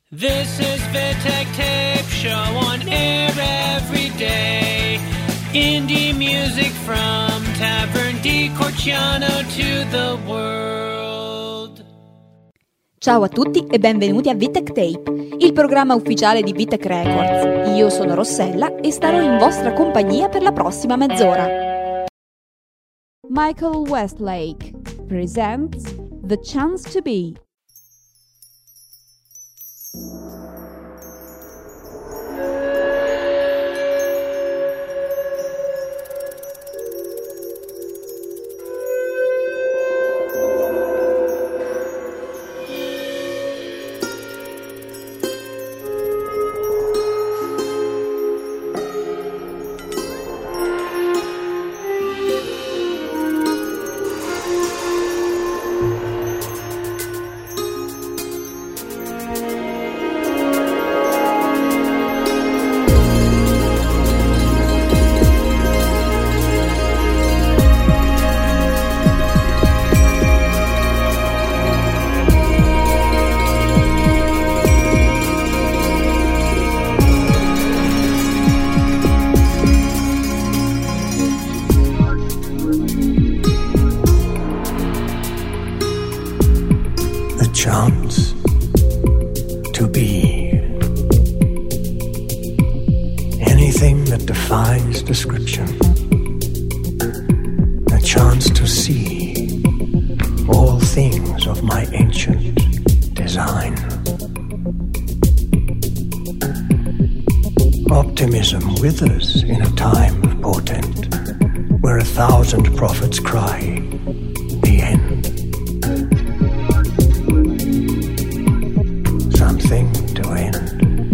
This is Vitek Tape Show on air every day. Indie music from Tavern di Corciano to the world. Ciao a tutti e benvenuti a Vitek Tape, il programma ufficiale di Vitek Records. Io sono Rossella e starò in vostra compagnia per la prossima mezz'ora. Michael Westlake presents The Chance to Be. Chance to be anything that defies description, a chance to see all things of my ancient design. Optimism withers in a time of portent, where 1,000 prophets cry, the end. Something to end.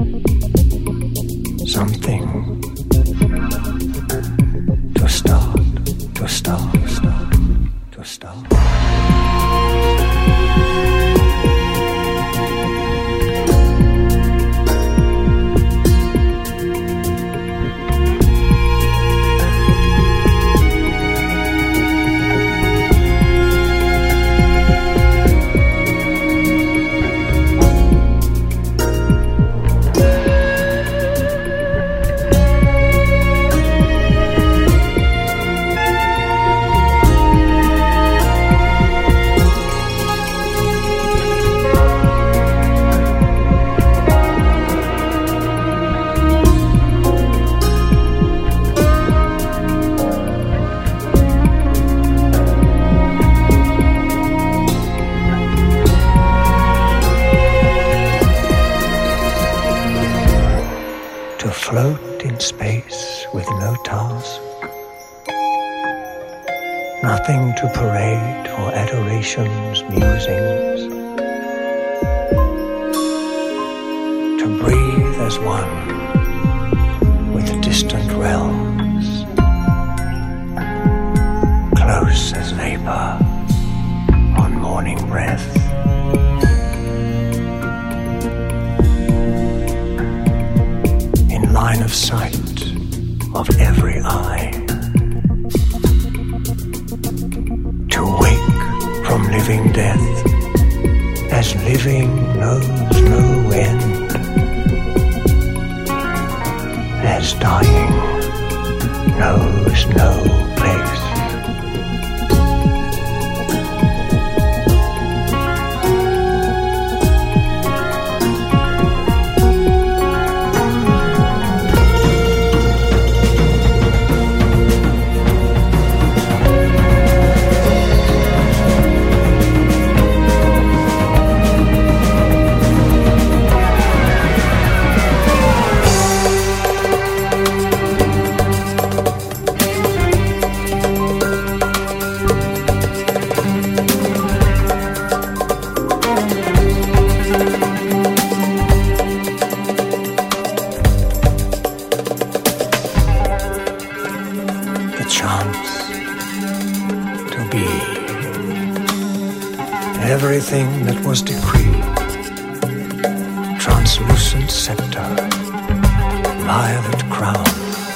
Something to start, to start, to start. Float in space with no task, nothing to parade for adoration's musings, to breathe as one with distant realms, close as vapor on morning breath. Line of sight of every eye, to wake from living death as living knows no end, as dying knows no place. Everything that was decreed, translucent scepter, violet crown,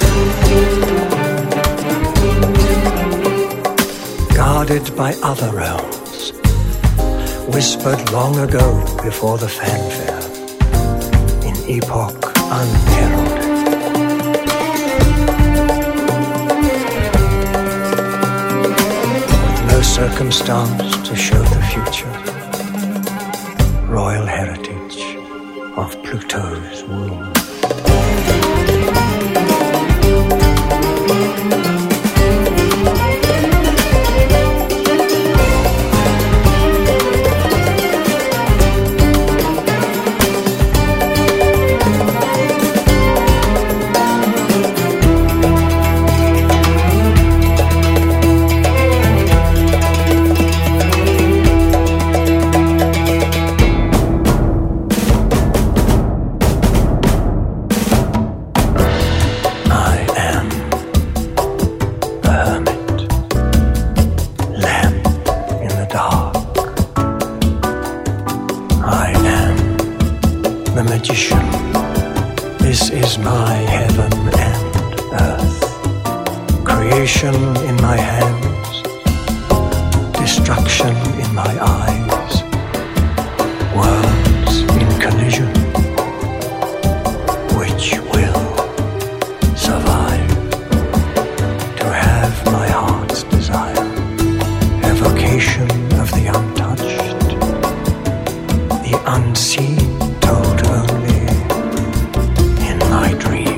guarded by other realms, whispered long ago before the fanfare, epoch unheralded. With no circumstance to show the future, royal heritage of Pluto's womb. This is my heaven and earth, creation in my hands, destruction in my eyes, worlds in collision, which will survive to have my heart's desire, evocation of the untouched, the unseen, told only in my dreams.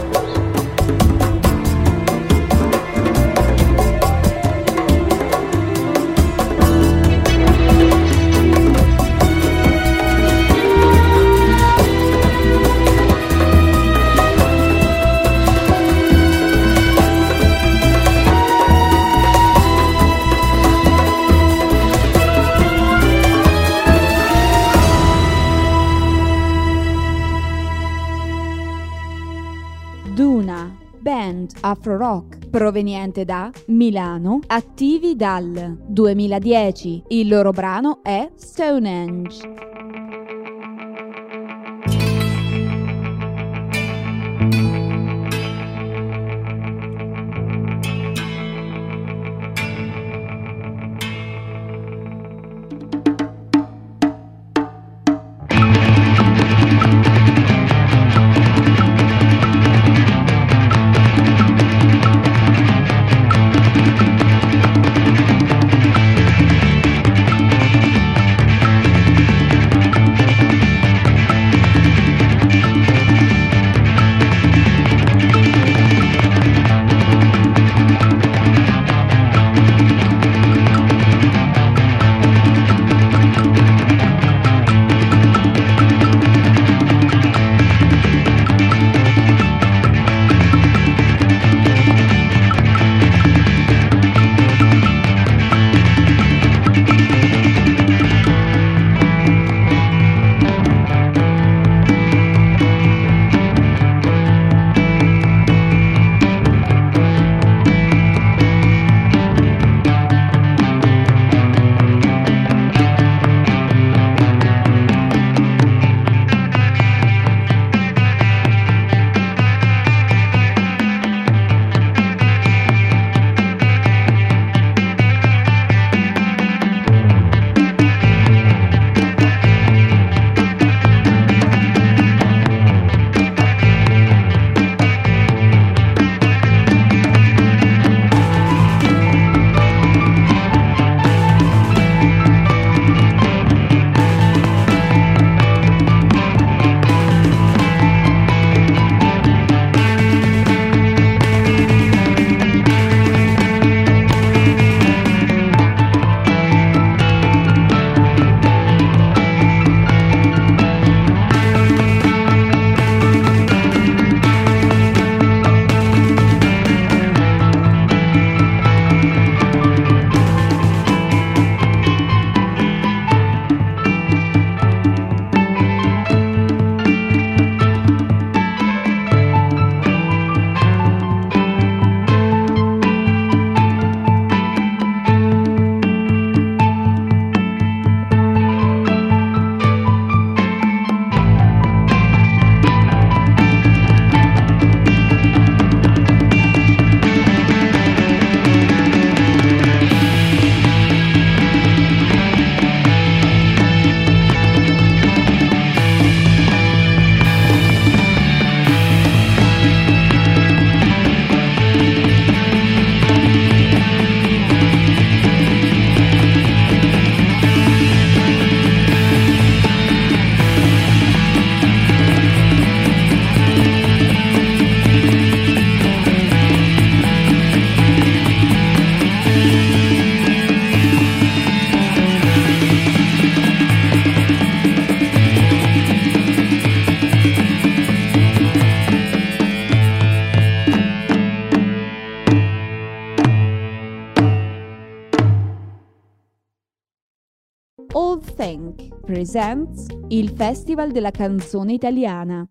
Duna, band afro-rock proveniente da Milano, attivi dal 2010. Il loro brano è Stonehenge. Presents, il Festival della canzone italiana.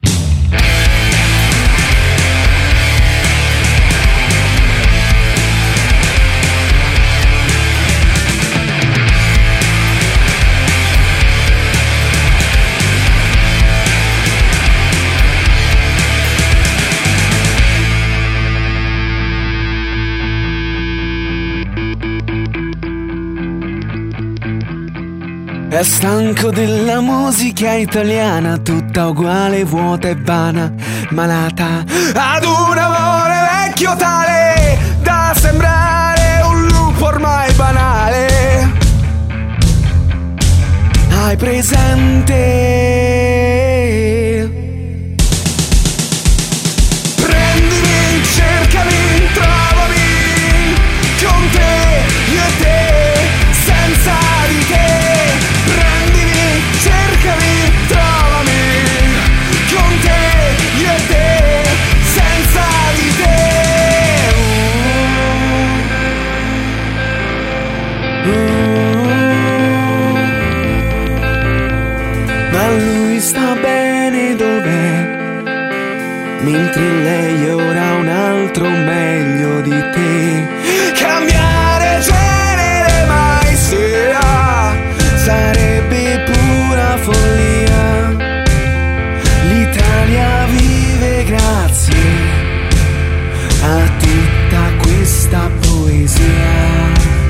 È stanco della musica italiana, tutta uguale, vuota e vana, malata ad un amore vecchio tale da sembrare un lupo ormai banale. Hai presente? Prendimi, cercami, trovami, con te, io e te, senza di te. Cercami, trovami, con te, io e te, senza di te. Ma lui sta bene dov'è, mentre lei ora ha un altro meglio di te. Cambiare genere mai sia, sarebbe pura follia. L'Italia vive grazie a tutta questa poesia.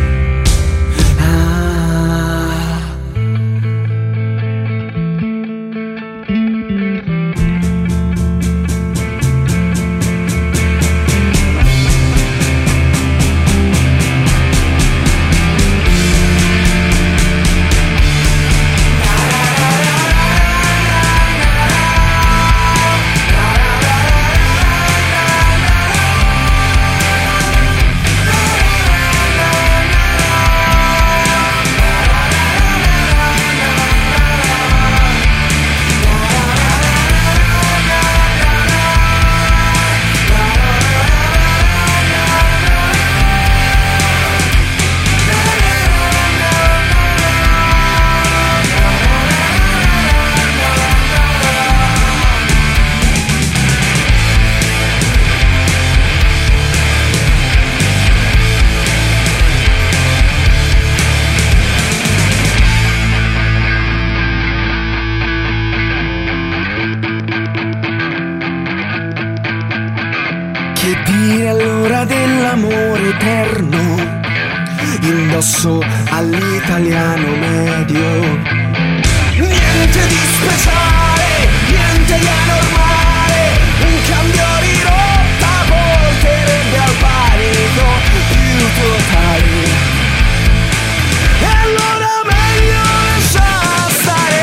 Dell'amore eterno indosso all'italiano medio. Niente di speciale, niente di anormale, un cambio di rotta porterebbe al panico più totale. E allora meglio lasciar stare,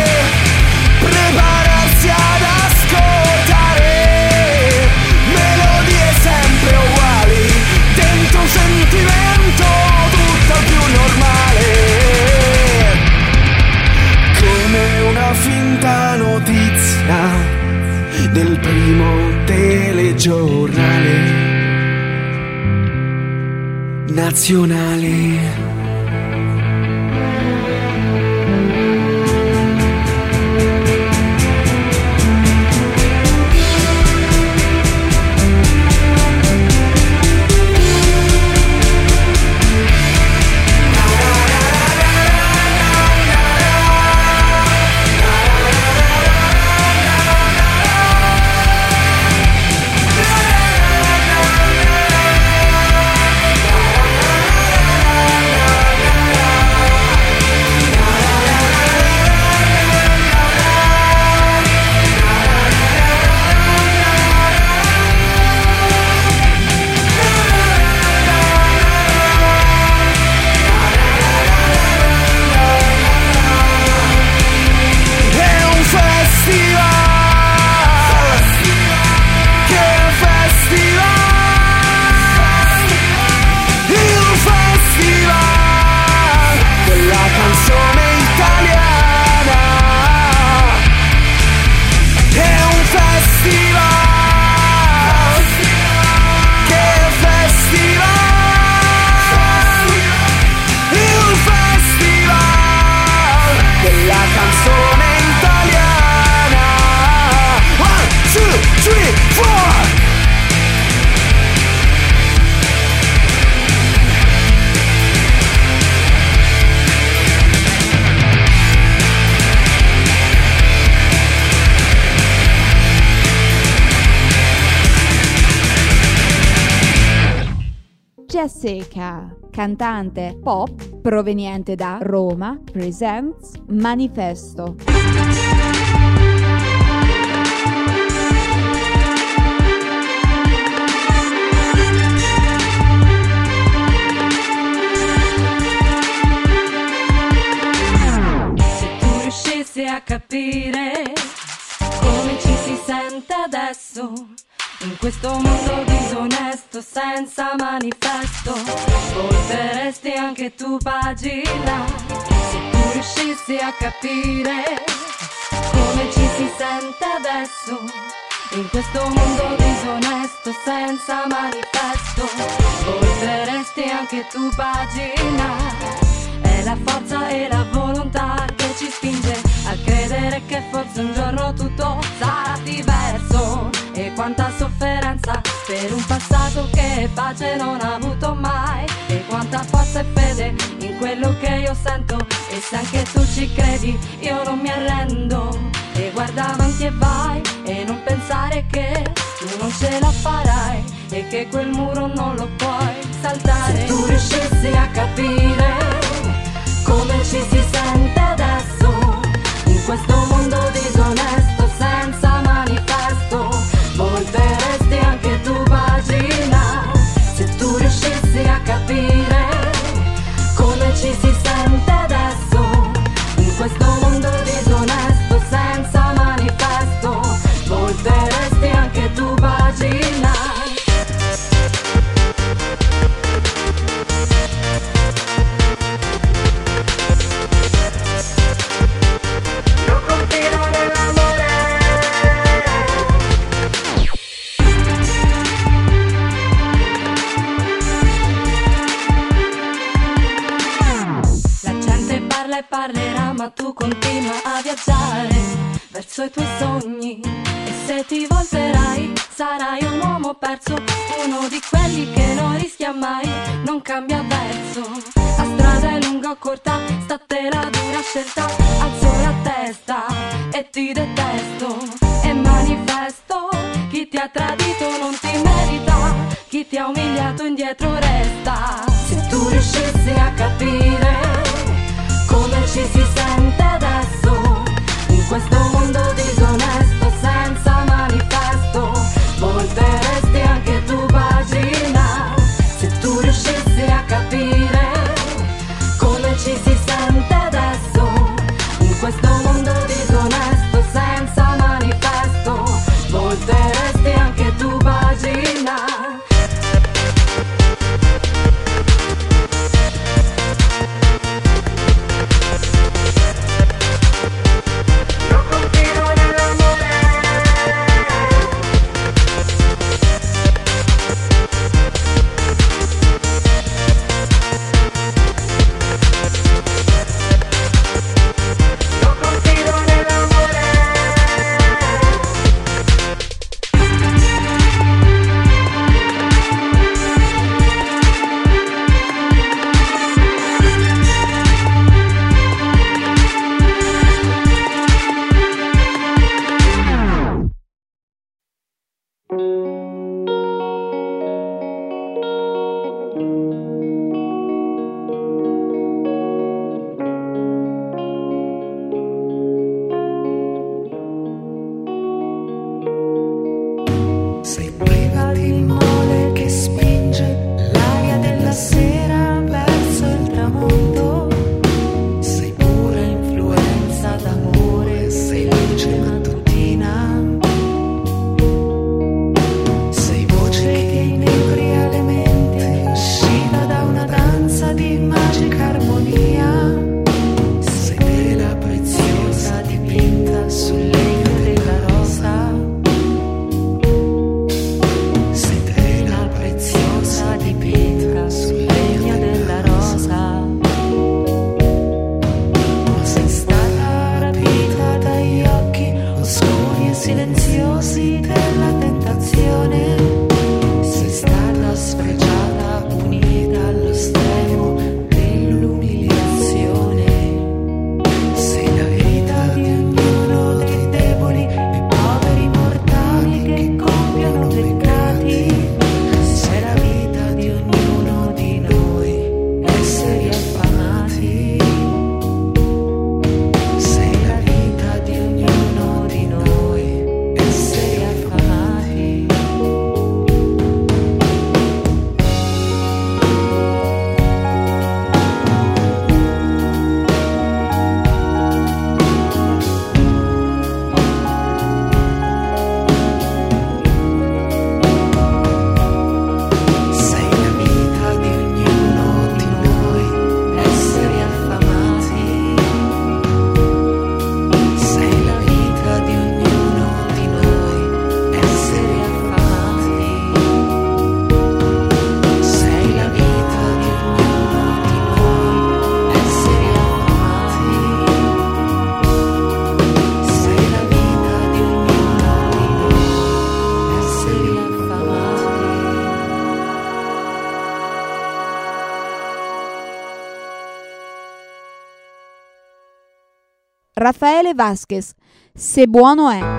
prepararsi ad ascoltare melodie sempre uguali, dentro un sentimento tutto più normale, come una finta notizia del primo telegiornale nazionale. Jessica, cantante pop proveniente da Roma, presents Manifesto. Se tu riuscissi a capire come ci si sente adesso, in questo mondo disonesto senza manifesto, volteresti anche tu pagina. Se tu riuscissi a capire come ci si sente adesso, in questo mondo disonesto senza manifesto, volteresti anche tu pagina. È la forza e la volontà che ci spinge a credere che forse un giorno tutto sarà diverso. E quanta sofferenza per un passato che pace non ha avuto mai. E quanta forza e fede in quello che io sento. E se anche tu ci credi io non mi arrendo. E guarda avanti e vai, e non pensare che tu non ce la farai e che quel muro non lo puoi saltare. Se tu riuscissi a capire come ci si sente adesso, in questo mondo disonesto senza manifesto, volteresti anche tu pagina. Se tu riuscissi a capire come ci si sente adesso, in questo mondo disonesto senza manifesto, volteresti anche tu pagina. Parlerà, ma tu continua a viaggiare verso i tuoi sogni. E se ti volterai sarai un uomo perso, uno di quelli che non rischia mai, non cambia verso. La strada è lunga o corta, sta a te la dura scelta. Alzo la testa e ti detesto e manifesto. Chi ti ha tradito non ti merita, chi ti ha umiliato indietro resta. Se tu riuscissi a capire come ci si sente adesso, in questo mondo disonesto senza manifesto, volteresti anche tu pagina. Se tu riuscissi a capire come ci si sente adesso, in questo mondo disonesto senza manifesto, volteresti anche tu pagina. Rafaele Vasquez, Se buono è.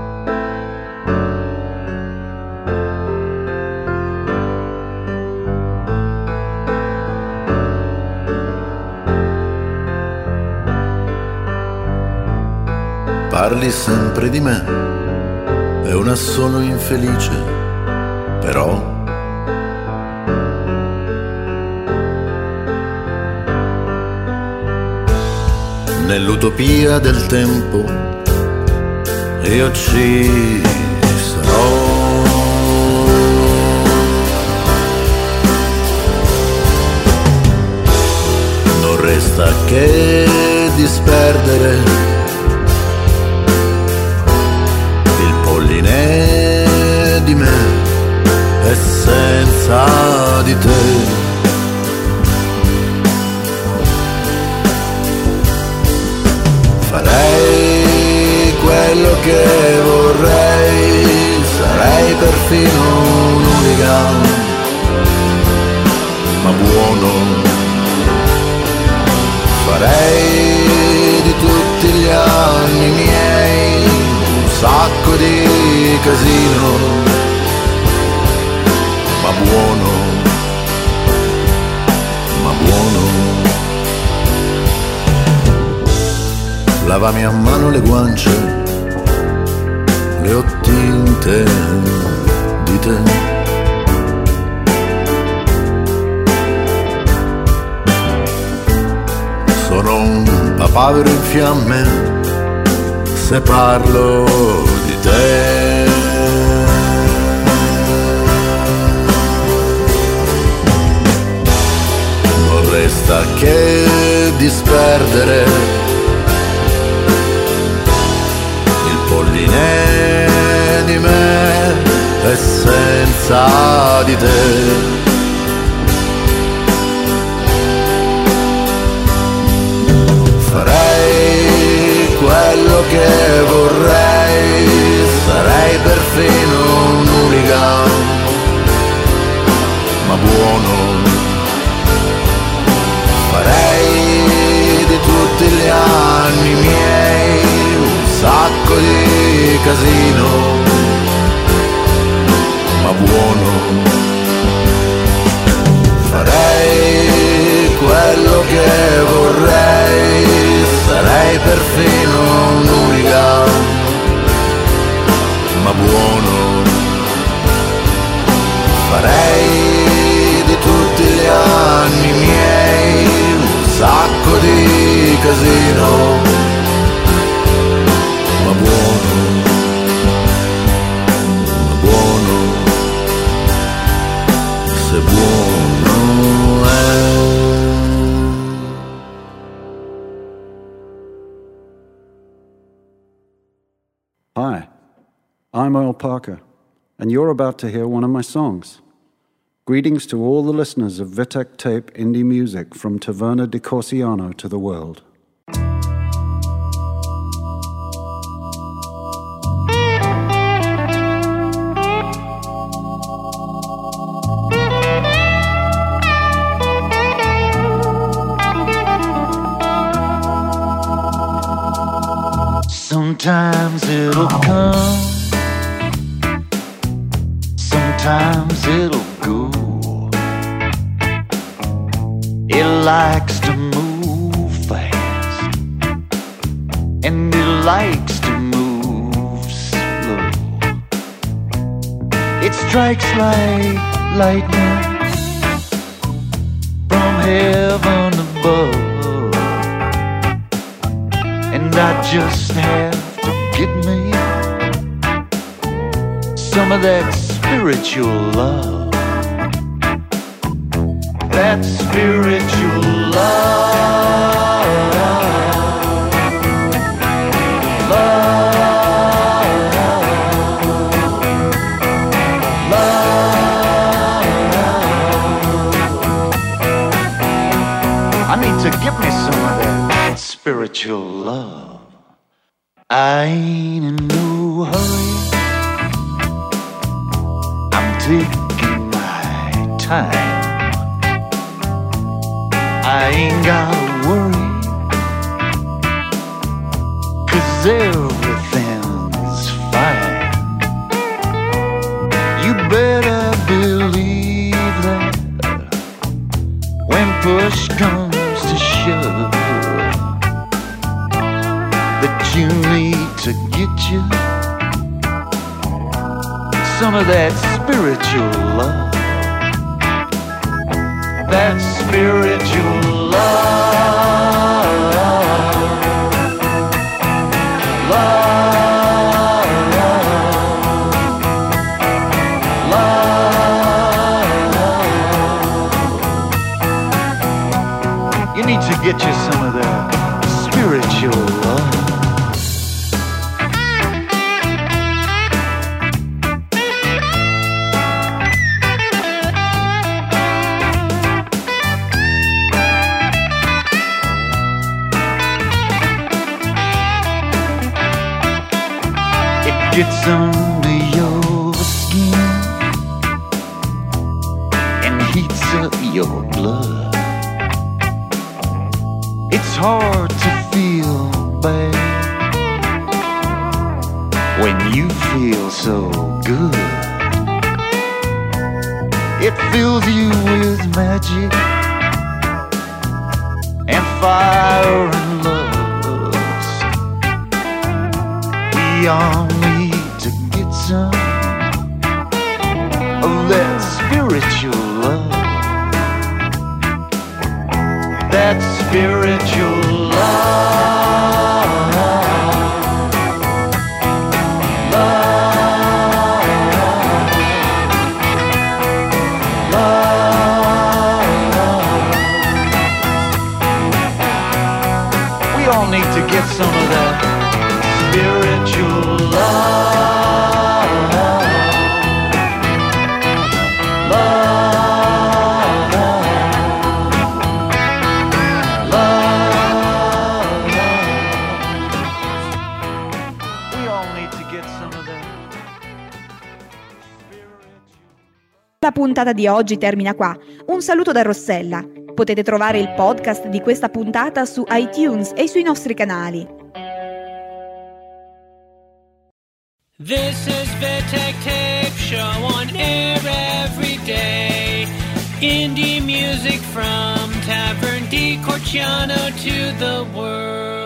Parli sempre di me, è una sono infelice, però nell'utopia del tempo io ci sarò. Non resta che disperdere di me e senza di te. Farei quello che vorrei, sarei perfino un hooligan, ma buono. Farei di tutti gli anni miei un sacco di casino, ma buono, ma buono. Lavami a mano le guance, le ho tinte di te. Sono un papavero in fiamme se parlo di te. Non resta che disperdere il polline di me e senza di te. Farei quello che vorrei, sarei perfino un hooligan, ma buono. Farei di tutti gli anni miei un sacco di casino, ma buono. Farei quello che vorrei, sarei perfino un hooligan, ma buono. Farei di tutti gli anni miei un sacco di casino, ma buono, ma buono, se buono è. Hi, I'm Earl Parker, and you're about to hear one of my songs. Greetings to all the listeners of Vitek Tape Indie Music from Taverna di Corsiano to the world. Sometimes it'll come, sometimes it'll go. It likes to move fast, and it likes to move slow. It strikes like lightning from heaven above, and I just have to get me some of that spiritual love. That spiritual love, I need to give me some of that spiritual love. I ain't in no hurry, I'm taking my time. I ain't gotta worry, 'cause everything's fine. You better believe that when push comes to shove, that you need to get you some of that spiritual love. That spiritual love. Love. Love. You need to get you some of that spiritual love. Gets under your skin and heats up your blood. It's hard to feel bad when you feel so good. It fills you with magic and fire and lust. We all need to get some of that spiritual love. That spiritual love. Love. Love. We all need to get some of that spiritual love. La puntata di oggi termina qua. Un saluto da Rossella. Potete trovare il podcast di questa puntata su iTunes e sui nostri canali. This is Vitek Tape Show on air every day. Indie music from Tavern di Corciano to the world.